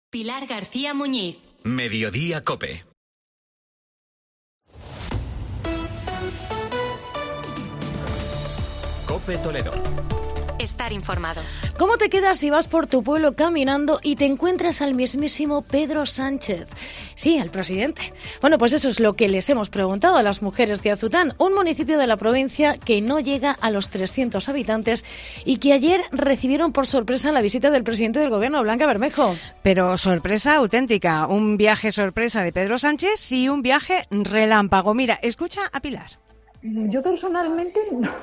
Pilar García Muñiz. Mediodía COPE. COPE Toledo. Estar informado. ¿Cómo te quedas si vas por tu pueblo caminando y te encuentras al mismísimo Pedro Sánchez? Sí, al presidente. Bueno, pues eso es lo que les hemos preguntado a las mujeres de Azután, un municipio de la provincia que no llega a los 300 habitantes y que ayer recibieron por sorpresa la visita del presidente del gobierno, Blanca Bermejo. Pero sorpresa auténtica, un viaje sorpresa de Pedro Sánchez y un viaje relámpago. Mira, escucha a Pilar. Yo personalmente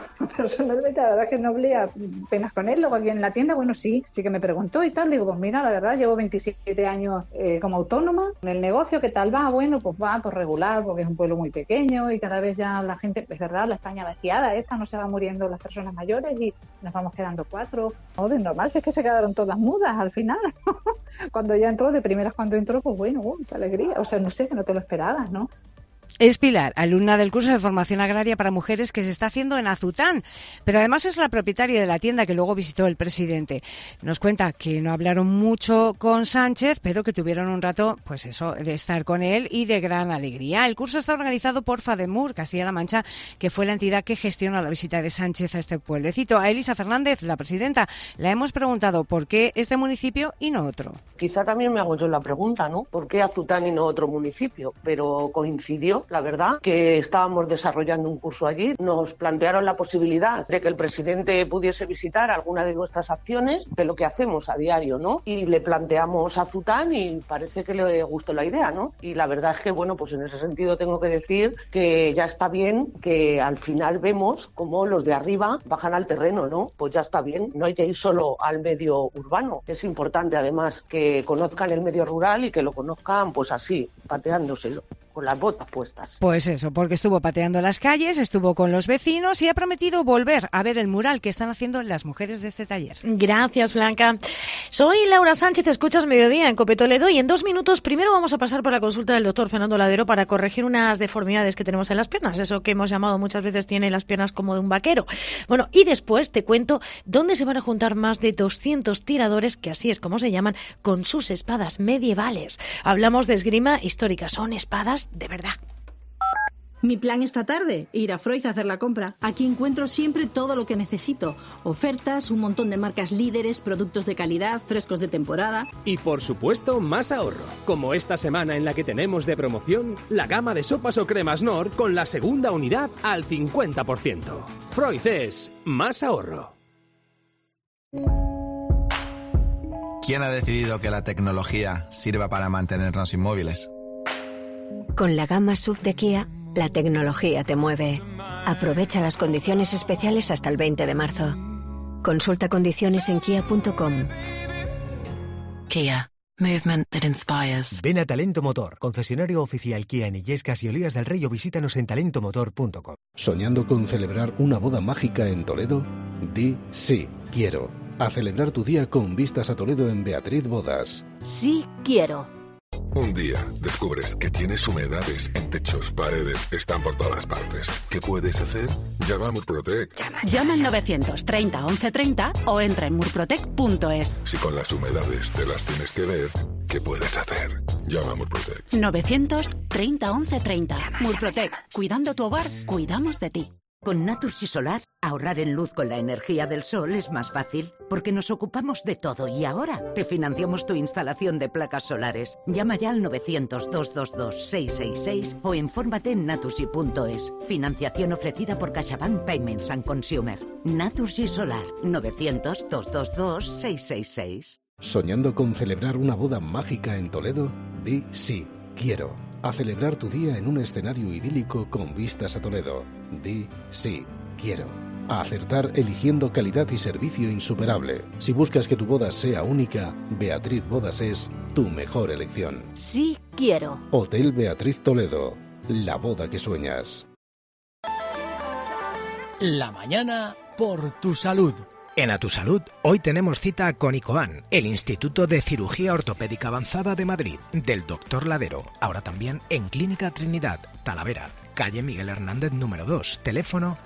la verdad es que no hablé apenas con él, luego aquí en la tienda, bueno, sí que me preguntó y tal, digo, pues mira, la verdad, llevo 27 años como autónoma en el negocio, ¿qué tal va? Bueno, pues va, pues regular, porque es un pueblo muy pequeño y cada vez ya la gente, es verdad, la España vaciada, no se va muriendo las personas mayores y nos vamos quedando 4. No, de normal, si es que se quedaron todas mudas al final. Cuando ya entró, de primeras cuando entró, pues bueno, qué alegría, o sea, no sé, que no te lo esperabas, ¿no? Es Pilar, alumna del curso de formación agraria para mujeres que se está haciendo en Azután, pero además es la propietaria de la tienda que luego visitó el presidente. Nos cuenta que no hablaron mucho con Sánchez, pero que tuvieron un rato, pues eso, de estar con él y de gran alegría. El curso está organizado por FADEMUR, Castilla-La Mancha, que fue la entidad que gestionó la visita de Sánchez a este pueblecito. A Elisa Fernández, la presidenta, la hemos preguntado por qué este municipio y no otro. Quizá también me hago yo la pregunta, ¿no? ¿Por qué Azután y no otro municipio? Pero coincidió, la verdad, que estábamos desarrollando un curso allí. Nos plantearon la posibilidad de que el presidente pudiese visitar alguna de nuestras acciones, de lo que hacemos a diario, ¿no? Y le planteamos a Azután y parece que le gustó la idea, ¿no? Y la verdad es que, bueno, pues en ese sentido tengo que decir que ya está bien que al final vemos cómo los de arriba bajan al terreno, ¿no? Pues ya está bien, no hay que ir solo al medio urbano. Es importante, además, que conozcan el medio rural y que lo conozcan, pues así, pateándoselo, con las botas puestas. Pues eso, porque estuvo pateando las calles, estuvo con los vecinos y ha prometido volver a ver el mural que están haciendo las mujeres de este taller. Gracias, Blanca. Soy Laura Sánchez, escuchas Mediodía en COPE Toledo y en 2 minutos primero vamos a pasar por la consulta del doctor Fernando Ladero para corregir unas deformidades que tenemos en las piernas, eso que hemos llamado muchas veces tiene las piernas como de un vaquero. Bueno, y después te cuento dónde se van a juntar más de 200 tiradores, que así es como se llaman, con sus espadas medievales. Hablamos de esgrima histórica, son espadas de verdad. Mi plan esta tarde, ir a Freud a hacer la compra. Aquí encuentro siempre todo lo que necesito. Ofertas, un montón de marcas líderes, productos de calidad, frescos de temporada. Y por supuesto, más ahorro. Como esta semana en la que tenemos de promoción la gama de sopas o cremas Nor con la segunda unidad al 50%. Freud es más ahorro. ¿Quién ha decidido que la tecnología sirva para mantenernos inmóviles? Con la gama SUV de Kia, la tecnología te mueve. Aprovecha las condiciones especiales hasta el 20 de marzo. Consulta condiciones en kia.com. Kia. Movement that inspires. Ven a Talento Motor, concesionario oficial Kia en Illescas y Olías del Rey, o visítanos en talentomotor.com. ¿Soñando con celebrar una boda mágica en Toledo? Di sí, quiero. A celebrar tu día con vistas a Toledo en Beatriz Bodas. Sí, quiero. Un día descubres que tienes humedades en techos, paredes, están por todas partes. ¿Qué puedes hacer? Llama a Murprotec. Llama al 930 1130 o entra en murprotec.es. Si con las humedades te las tienes que ver, ¿qué puedes hacer? Llama a Murprotec. 930 1130. Murprotec. Cuidando tu hogar, cuidamos de ti. Con Naturgy Solar, ahorrar en luz con la energía del sol es más fácil, porque nos ocupamos de todo y ahora te financiamos tu instalación de placas solares. Llama ya al 900-222-666 o infórmate en naturgy.es. Financiación ofrecida por CaixaBank Payments and Consumer. Naturgy Solar, 900-222-666. ¿Soñando con celebrar una boda mágica en Toledo? Di sí, quiero. A celebrar tu día en un escenario idílico con vistas a Toledo. Di sí, quiero. A acertar eligiendo calidad y servicio insuperable. Si buscas que tu boda sea única, Beatriz Bodas es tu mejor elección. Sí, quiero. Hotel Beatriz Toledo. La boda que sueñas. La mañana por tu salud. En A Tu Salud, hoy tenemos cita con ICOAN, el Instituto de Cirugía Ortopédica Avanzada de Madrid, del Dr. Ladero, ahora también en Clínica Trinidad, Talavera, calle Miguel Hernández número 2, teléfono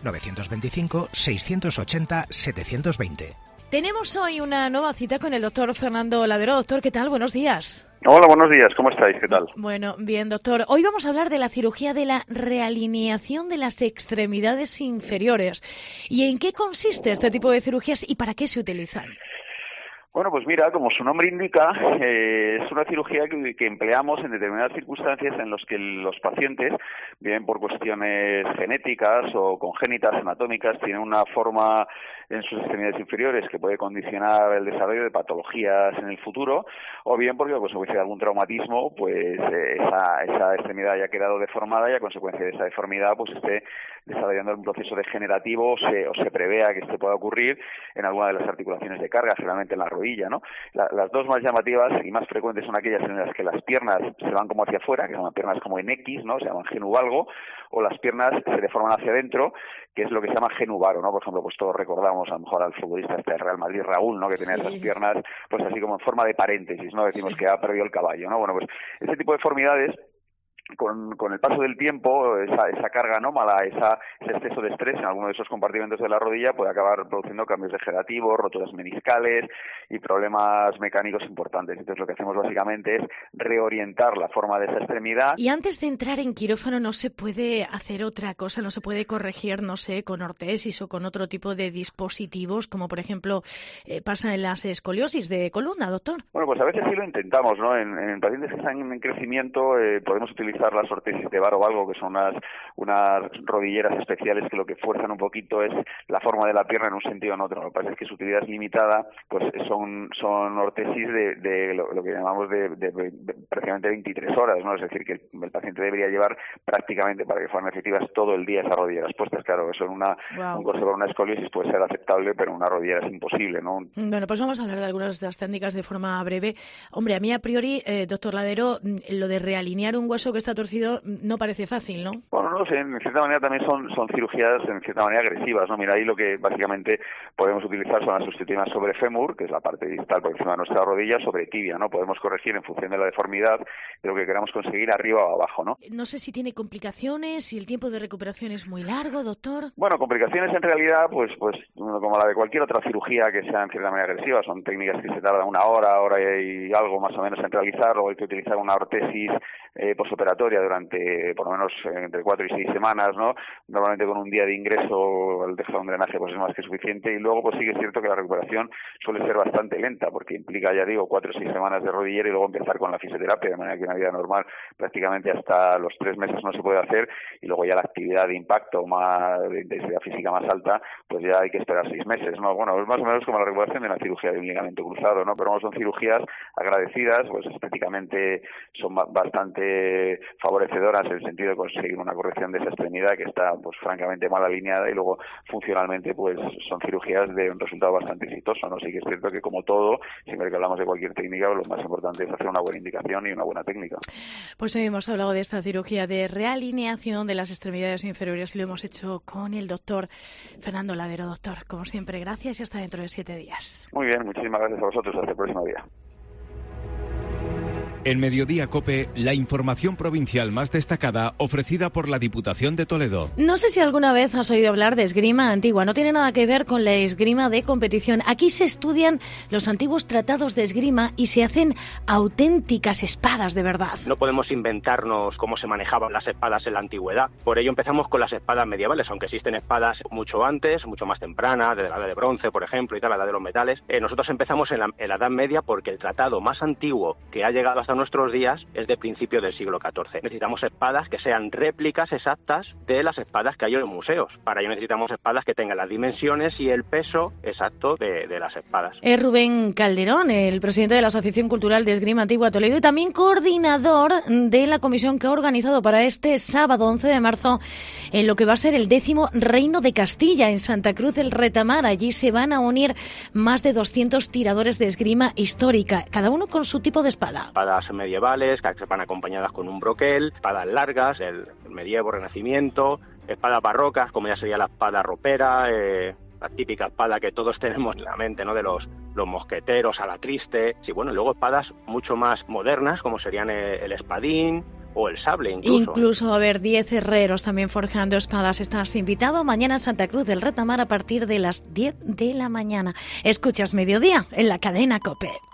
925-680-720. Tenemos hoy una nueva cita con el doctor Fernando Ladero. Doctor, ¿qué tal? Buenos días. Hola, buenos días, ¿cómo estáis? ¿Qué tal? Bueno, bien, doctor. Hoy vamos a hablar de la cirugía de la realineación de las extremidades inferiores. ¿Y en qué consiste este tipo de cirugías y para qué se utilizan? Bueno, pues mira, como su nombre indica, es una cirugía que empleamos en determinadas circunstancias en las que los pacientes, bien por cuestiones genéticas o congénitas, anatómicas, tienen una forma en sus extremidades inferiores que puede condicionar el desarrollo de patologías en el futuro, o bien porque a consecuencia de algún traumatismo, pues esa extremidad haya quedado deformada y a consecuencia de esa deformidad pues esté desarrollando un proceso degenerativo o se prevea que esto pueda ocurrir en alguna de las articulaciones de carga, generalmente en la rodilla, ¿no? Las dos más llamativas y más frecuentes son aquellas en las que las piernas se van como hacia afuera, que son piernas como en X, ¿no? Se llaman genuvalgo, o las piernas se deforman hacia adentro, que es lo que se llama genuvaro, ¿no? Por ejemplo, pues todos recordamos a lo mejor al futbolista del Real Madrid, Raúl, ¿no? Que tenía esas piernas pues así como en forma de paréntesis, ¿no? Decimos que ha perdido el caballo, ¿no? Bueno, pues ese tipo de deformidades con el paso del tiempo, esa carga anómala, ese exceso de estrés en alguno de esos compartimentos de la rodilla puede acabar produciendo cambios degenerativos, roturas meniscales y problemas mecánicos importantes. Entonces lo que hacemos básicamente es reorientar la forma de esa extremidad. Y antes de entrar en quirófano no se puede hacer otra cosa, no se puede corregir, no sé, con ortesis o con otro tipo de dispositivos, como por ejemplo pasa en las escoliosis de columna, doctor. Bueno, pues a veces sí lo intentamos, ¿no? En pacientes que están en crecimiento podemos utilizar las ortesis de Varo Valgo, que son unas rodilleras especiales que lo que fuerzan un poquito es la forma de la pierna en un sentido o en otro. Lo que pasa es que su utilidad es limitada, pues son ortesis de lo que llamamos de prácticamente 23 horas, ¿no? Es decir, que el paciente debería llevar prácticamente, para que fueran efectivas, todo el día esas rodilleras puestas. Claro, eso en un corte para una escoliosis puede ser aceptable, pero en una rodillera es imposible, ¿no? Bueno, pues vamos a hablar de algunas de las técnicas de forma breve. Hombre, a mí a priori, doctor Ladero, lo de realinear un hueso que está torcido no parece fácil, ¿no? Bueno, no sé, en cierta manera también son cirugías en cierta manera agresivas, ¿no? Mira, ahí lo que básicamente podemos utilizar son las sustitutivas sobre fémur, que es la parte distal por encima de nuestra rodilla, sobre tibia, ¿no? Podemos corregir en función de la deformidad de lo que queramos conseguir arriba o abajo, ¿no? No sé si tiene complicaciones, si el tiempo de recuperación es muy largo, doctor. Bueno, complicaciones en realidad, pues como la de cualquier otra cirugía que sea en cierta manera agresiva, son técnicas que se tardan una hora y algo más o menos en realizar, luego hay que utilizar una ortesis posoperatoria durante por lo menos entre 4 y 6 semanas, ¿no? Normalmente con un día de ingreso al dejar un drenaje pues es más que suficiente, y luego pues sí que es cierto que la recuperación suele ser bastante lenta porque implica, ya digo, 4 o 6 semanas de rodillera y luego empezar con la fisioterapia, de manera que una vida normal prácticamente hasta los 3 meses no se puede hacer, y luego ya la actividad de impacto más de intensidad física más alta pues ya hay que esperar 6 meses, ¿no? Bueno, es más o menos como la recuperación de una cirugía de un ligamento cruzado, ¿no? Pero son cirugías agradecidas, pues estéticamente son bastante favorecedoras en el sentido de conseguir una corrección de esa extremidad que está pues francamente mal alineada, y luego funcionalmente pues son cirugías de un resultado bastante exitoso, ¿no? Sí que es cierto que como todo, siempre que hablamos de cualquier técnica, lo más importante es hacer una buena indicación y una buena técnica. Pues hoy hemos hablado de esta cirugía de realineación de las extremidades inferiores y lo hemos hecho con el doctor Fernando Ladero. Doctor, como siempre, gracias y hasta dentro de 7 días. Muy bien, muchísimas gracias a vosotros. Hasta el próximo día. En Mediodía COPE, la información provincial más destacada ofrecida por la Diputación de Toledo. No sé si alguna vez has oído hablar de esgrima antigua. No tiene nada que ver con la esgrima de competición. Aquí se estudian los antiguos tratados de esgrima y se hacen auténticas espadas de verdad. No podemos inventarnos cómo se manejaban las espadas en la antigüedad. Por ello empezamos con las espadas medievales, aunque existen espadas mucho antes, mucho más tempranas, de la edad de bronce, por ejemplo, y tal, la edad de los metales. Nosotros empezamos en la Edad Media porque el tratado más antiguo que ha llegado hasta nuestros días es de principio del siglo XIV. Necesitamos espadas que sean réplicas exactas de las espadas que hay en los museos. Para ello necesitamos espadas que tengan las dimensiones y el peso exacto de las espadas. Es Rubén Calderón, el presidente de la Asociación Cultural de Esgrima Antigua Toledo y también coordinador de la comisión que ha organizado para este sábado 11 de marzo en lo que va a ser el 10º Reino de Castilla en Santa Cruz del Retamar. Allí se van a unir más de 200 tiradores de esgrima histórica, cada uno con su tipo de espada. Espadas medievales que van acompañadas con un broquel, espadas largas del medievo, renacimiento, espadas barrocas como ya sería la espada ropera, la típica espada que todos tenemos en la mente, ¿no? De los mosqueteros a la triste. Sí, bueno, y luego espadas mucho más modernas como serían el espadín o el sable incluso. Incluso va a haber 10 herreros también forjando espadas. Estás invitado mañana en Santa Cruz del Retamar a partir de las 10 de la mañana. Escuchas Mediodía en la cadena COPE.